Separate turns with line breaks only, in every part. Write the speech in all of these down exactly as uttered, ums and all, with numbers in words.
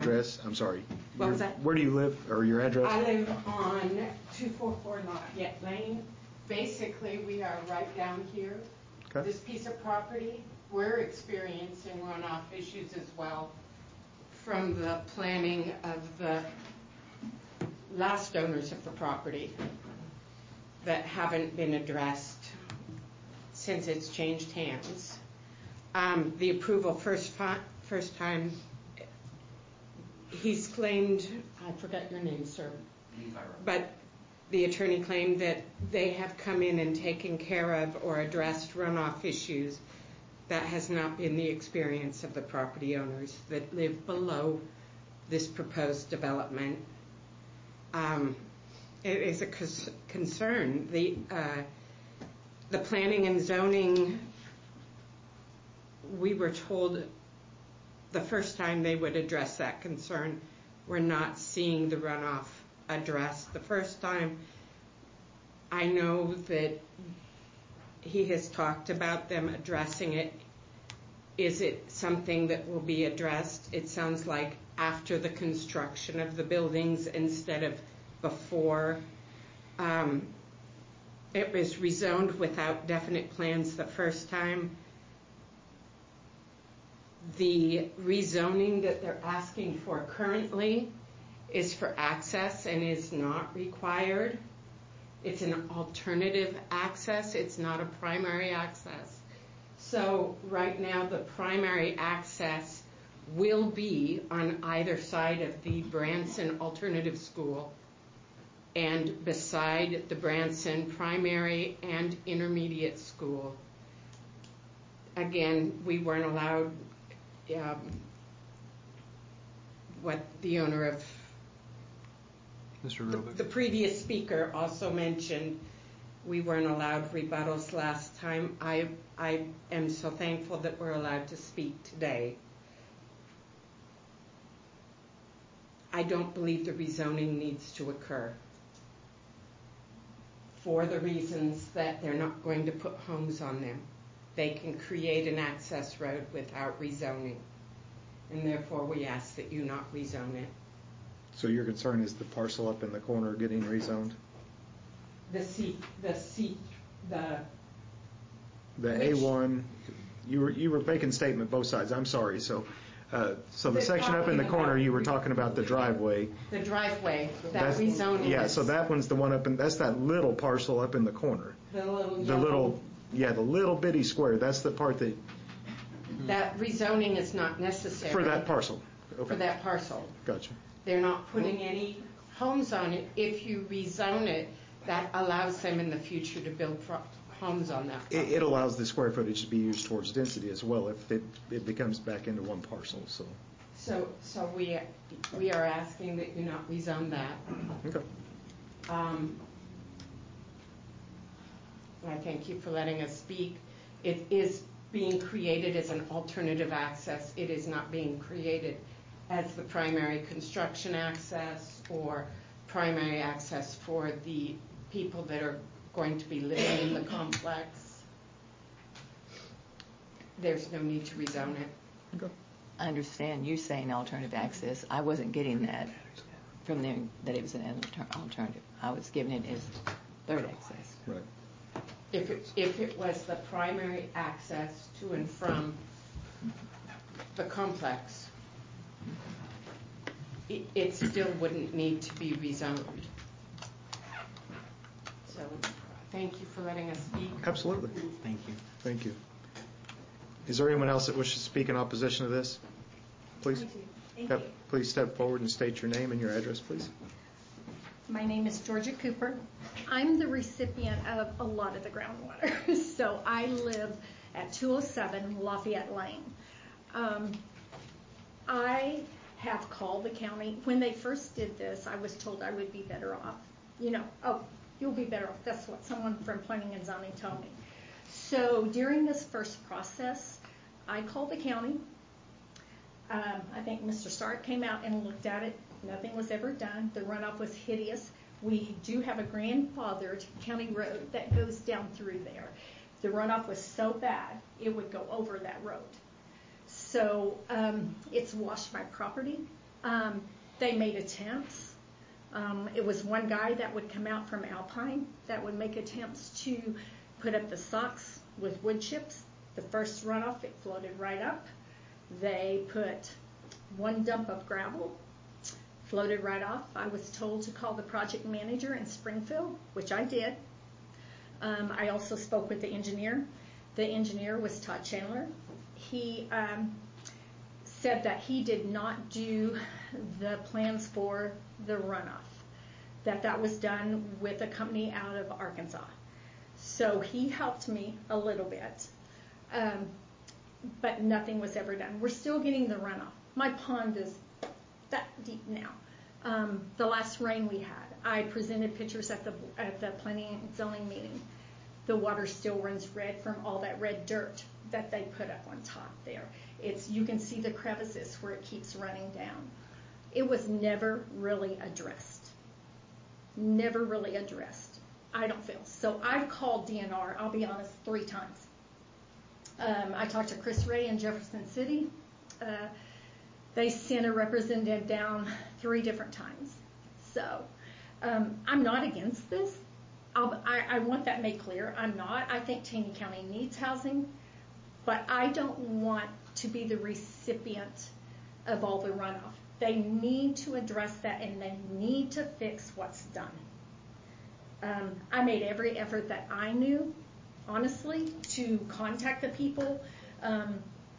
address? I'm sorry.
What
Your,
was that?
Where do you live, or your address?
I live on two forty-four Lafayette Lane. Basically, we are right down here.
Okay.
This piece of property, we're experiencing runoff issues as well from the planning of the last owners of the property that haven't been addressed since it's changed hands. Um, the approval first, first time, he's claimed, I forgot your name, sir, but the attorney claimed that they have come in and taken care of or addressed runoff issues. That has not been the experience of the property owners that live below this proposed development. Um, it is a concern. The, uh, the planning and zoning, we were told the first time they would address that concern. We're not seeing the runoff addressed. The first time, I know that he has talked about them addressing it. Is it something that will be addressed? It sounds like after the construction of the buildings instead of before. Um, it was rezoned without definite plans the first time. The rezoning that they're asking for currently is for access and is not required. It's an alternative access. It's not a primary access. So right now the primary access will be on either side of the Branson Alternative School and beside the Branson Primary and Intermediate School. Again, we weren't allowed, um, what the owner of
Mister
The, the previous speaker also mentioned, we weren't allowed rebuttals last time. I, I am so thankful that we're allowed to speak today. I don't believe the rezoning needs to occur for the reasons that they're not going to put homes on them. They can create an access road without rezoning, and therefore we ask that you not rezone it.
So your concern is the parcel up in the corner getting rezoned?
The C, the C, the...
The A one, you were you were making statement both sides. I'm sorry. So, uh, so the
They're
section up in the
talking
corner,
about-
you were talking about the driveway.
The driveway, that
That's-
rezoning.
Yeah,
is
so that one's the one up in, that's that little parcel up in the corner.
The little
The
yellow-
little, yeah, the little bitty square. That's the part that,
That rezoning is not necessary.
for that parcel. Okay.
For that parcel.
Gotcha.
They're not putting any homes on it. If you rezone it, that allows them in the future to build pro- homes on that
It,
property.
it allows the square footage to be used towards density as well if it, it becomes back into one parcel, so.
So, so we, we are asking that you not rezone that.
Okay.
Um, I thank you for letting us speak. It is being created as an alternative access. It is not being created as the primary construction access or primary access for the people that are going to be living in the complex. There's no need to rezone it.
Okay.
I understand you saying alternative access. I wasn't getting that from them, that it was an alter- alternative. I was giving it as third access.
Right.
If it, if it was the primary access to and from the complex, it, it still wouldn't need to be rezoned. So, thank you for letting us speak.
Absolutely.
Thank you.
Thank you. Is there anyone else that wishes to speak in opposition to this? Please.
Thank
Yep.
you.
Please step forward and state your name and your address, please.
My name is Georgia Cooper. I'm the recipient of a lot of the groundwater. So I live at two oh seven Lafayette Lane. Um, I have called the county. When they first did this, I was told I would be better off. You know, oh, you'll be better off. That's what someone from planning and zoning told me. So during this first process, I called the county. Um, I think Mister Stark came out and looked at it. Nothing was ever done. The runoff was hideous. We do have a grandfathered county road that goes down through there. The runoff was so bad, it would go over that road. So um, it's washed my property. Um, they made attempts. Um, it was one guy that would come out from Alpine that would make attempts to put up the socks with wood chips. The first runoff, it floated right up. They put one dump of gravel, floated right off. I was told to call the project manager in Springfield, which I did. Um, I also spoke with the engineer. The engineer was Todd Chandler. He um, said that he did not do the plans for the runoff, that that was done with a company out of Arkansas. So he helped me a little bit, um, but nothing was ever done. We're still getting the runoff. My pond is that deep now. Um, the last rain we had, I presented pictures at the at the planning and zoning meeting. The water still runs red from all that red dirt that they put up on top there. It's, you can see the crevices where it keeps running down. It was never really addressed. Never really addressed, I don't feel. So I've called D N R, I'll be honest, three times. Um, I talked to Chris Ray in Jefferson City. Uh, they sent a representative down three different times. So um, I'm not against this. I'll, I, I want that made clear. I'm not. I think Taney County needs housing, but I don't want to be the recipient of all the runoff. They need to address that, and they need to fix what's done. Um, I made every effort that I knew, honestly, to contact the people. Um,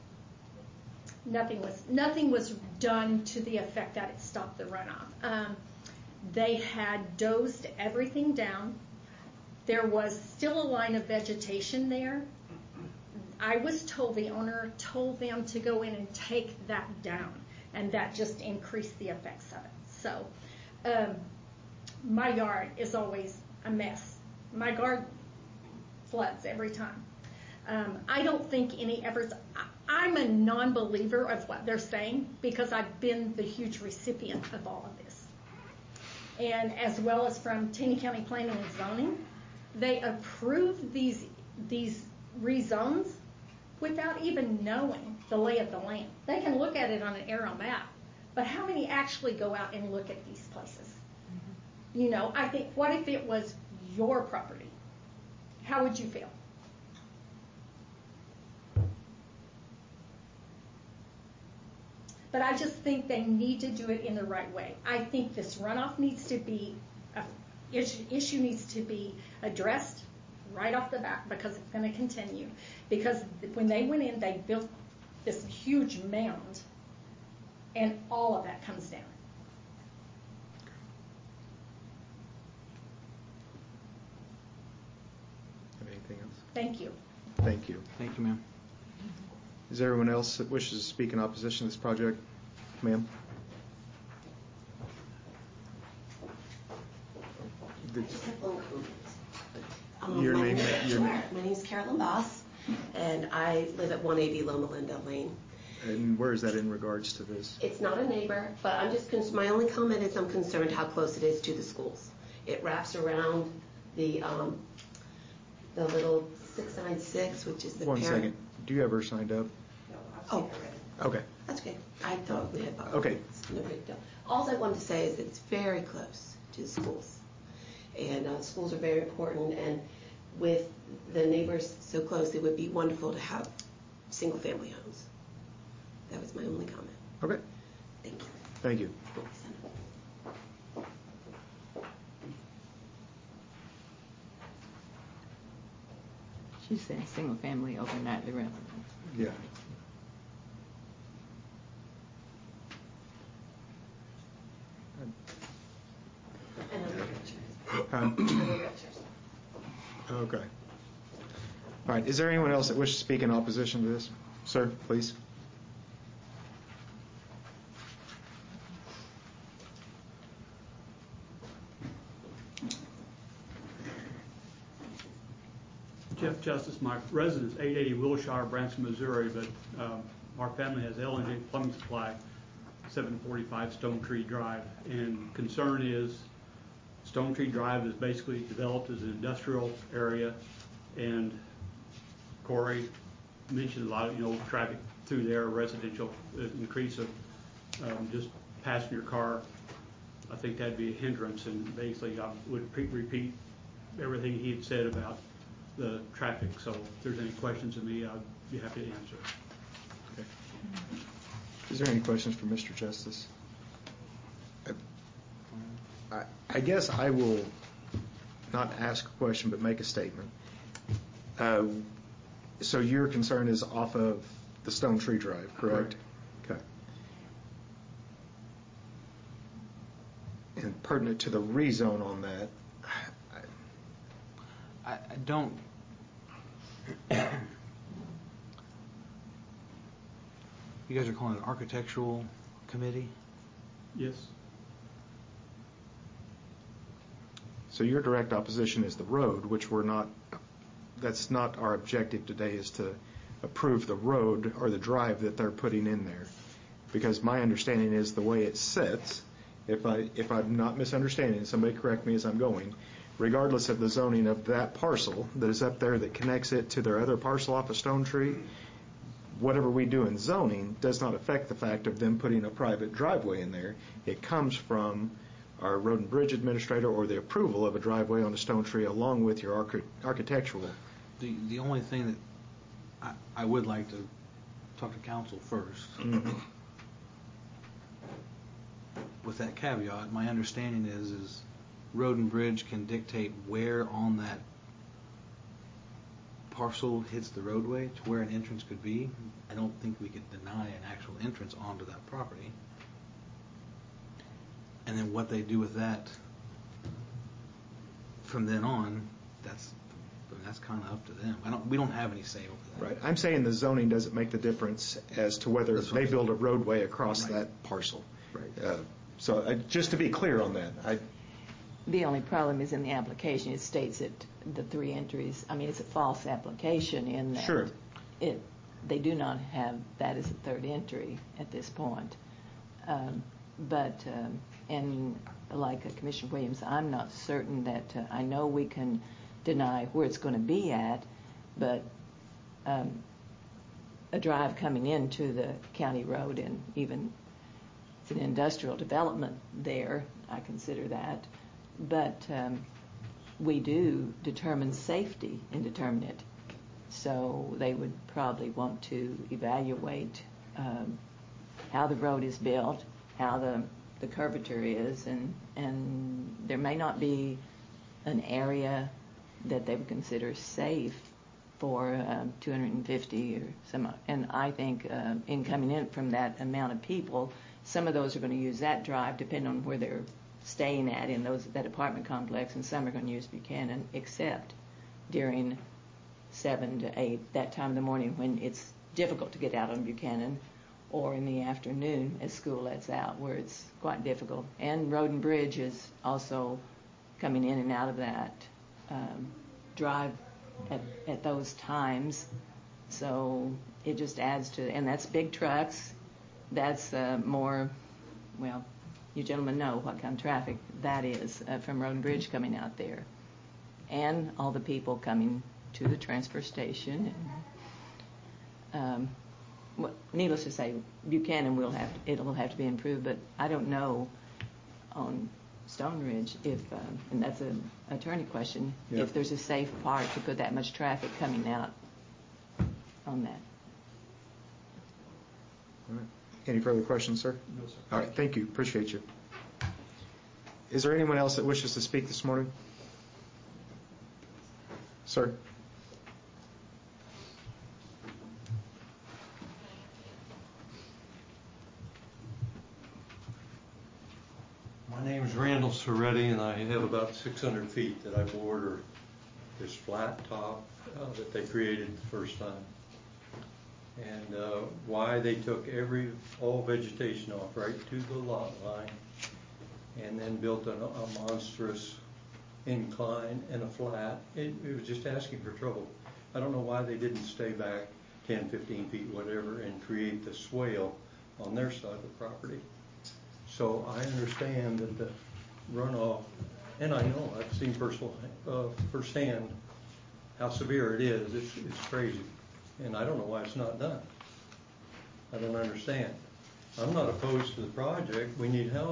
nothing was nothing was done to the effect that it stopped the runoff. Um, they had dozed everything down. There was still a line of vegetation there. I was told, the owner told them to go in and take that down, and that just increased the effects of it. So um, my yard is always a mess. My garden floods every time. Um, I don't think any efforts, I, I'm a non-believer of what they're saying because I've been the huge recipient of all of this. And as well as from Taney County Planning and Zoning, they approved these, these rezones without even knowing the lay of the land. They can look at it on an aerial map, but how many actually go out and look at these places? Mm-hmm. You know, I think, what if it was your property? How would you feel? But I just think they need to do it in the right way. I think this runoff needs to be, a issue, issue needs to be addressed right off the bat because it's going to continue. Because when they went in, they built this huge mound, and all of that comes down.
Anything else?
Thank you.
Thank you.
Thank you, ma'am.
Is there anyone else that wishes to speak in opposition to this project? Ma'am?
Um,
Your
my
name?
name-
Your
Sure.
name.
My name is Carolyn Boss, and I live at one eighty Loma Linda Lane.
And where is that in regards to this?
It's not a neighbor, but I'm just, cons- my only comment is I'm concerned how close it is to the schools. It wraps around the, um, the little six nine six, which is the
One
parent.
second. Do you have her signed up?
Oh,
Okay.
that's okay. I thought we had.
Okay.
It's no big deal. All I wanted to say is that it's very close to the schools. And uh, schools are very important, and with the neighbors so close, it would be wonderful to have single-family homes. That was my only comment.
Okay.
Thank you.
Thank you.
She said single family overnightly residence.
Yeah.
And I'm a
Huh?
I'm a realtor.
Okay. All right. Is there anyone else that wishes to speak in opposition to this? Sir, please.
Jeff Justice, my residence, eight eighty Wilshire, Branson, Missouri, but um, our family has L and J Plumbing Supply, seven forty-five Stone Tree Drive. And concern is Stone Tree Drive is basically developed as an industrial area, and Corey mentioned a lot of, you know, traffic through there, residential uh, increase of um, just passenger car, I think that'd be a hindrance, and basically I would re- repeat everything he had said about the traffic. So if there's any questions of me, I'd be happy to answer.
Okay. Is there any questions for Mister Justice? I, I guess I will not ask a question, but make a statement. Uh, so your concern is off of the Stone Tree Drive, correct? Correct. Okay. And pertinent to the rezone on that,
I, I don't. You guys are calling it an architectural committee?
Yes.
so your direct opposition is the road, which we're not, that's not our objective today, is to approve the road or the drive that they're putting in there. Because my understanding is the way it sits, if I, if I'm not misunderstanding, somebody correct me as I'm going, regardless of the zoning of that parcel that is up there that connects it to their other parcel off of Stone Tree, whatever we do in zoning does not affect the fact of them putting a private driveway in there. It comes from our road and bridge administrator or the approval of a driveway on the Stone Tree along with your archi- architectural.
The the only thing that I, I would like to talk to council first.
Mm-hmm.
With that caveat, my understanding is is road and bridge can dictate where on that parcel hits the roadway to where an entrance could be. I don't think we could deny an actual entrance onto that property. And then what they do with that from then on, that's that's kind of up to them. I don't. We don't have any say over that.
Right. I'm saying the zoning doesn't make the difference as to whether
That's
they
right.
build a roadway across
Right.
that parcel.
Right.
Uh, so uh, just to be clear on that, I,
The only problem is in the application, it states that the three entries, I mean, it's a false application in that.
Sure.
It, they do not have that as a third entry at this point. Um, but, um, and like uh, Commissioner Williams, I'm not certain that, uh, I know we can deny where it's going to be at, but um, a drive coming into the county road, and even it's an industrial development there, I consider that. But um, we do determine safety and determine it. So they would probably want to evaluate um, how the road is built, how the, the curvature is, and, and there may not be an area that they would consider safe for um, two hundred fifty or some. And I think uh, in coming in from that amount of people, some of those are going to use that drive depending on where they're staying at in those that apartment complex, and some are going to use Buchanan, except during seven to eight, that time of the morning when it's difficult to get out on Buchanan, or in the afternoon as school lets out, where it's quite difficult. And Road and Bridge is also coming in and out of that um, drive at, at those times. So it just adds to, and that's big trucks. That's uh, more, well, you gentlemen know what kind of traffic that is uh, from Road and Bridge coming out there. And all the people coming to the transfer station. And, um, well, needless to say, Buchanan will have, it'll have to be improved, but I don't know on Stone Ridge if, um, and that's an attorney question,
Yeah.
if there's a safe part to put that much traffic coming out on that.
all right. Any further questions, sir?
No, sir.
All right, thank you. Appreciate you. Is there anyone else that wishes to speak this morning? Sir?
My name is Randall Soretti, and I have about six hundred feet that I border this flat top uh, that they created the first time. And uh, why they took every, all vegetation off right to the lot line, and then built a, a monstrous incline and a flat. It, it was just asking for trouble. I don't know why they didn't stay back ten, fifteen feet, whatever, and create the swale on their side of the property. So I understand that the runoff, and I know, I've seen personal, uh, firsthand how severe it is. It's, it's crazy. And I don't know why it's not done. I don't understand. I'm not opposed to the project, we need help.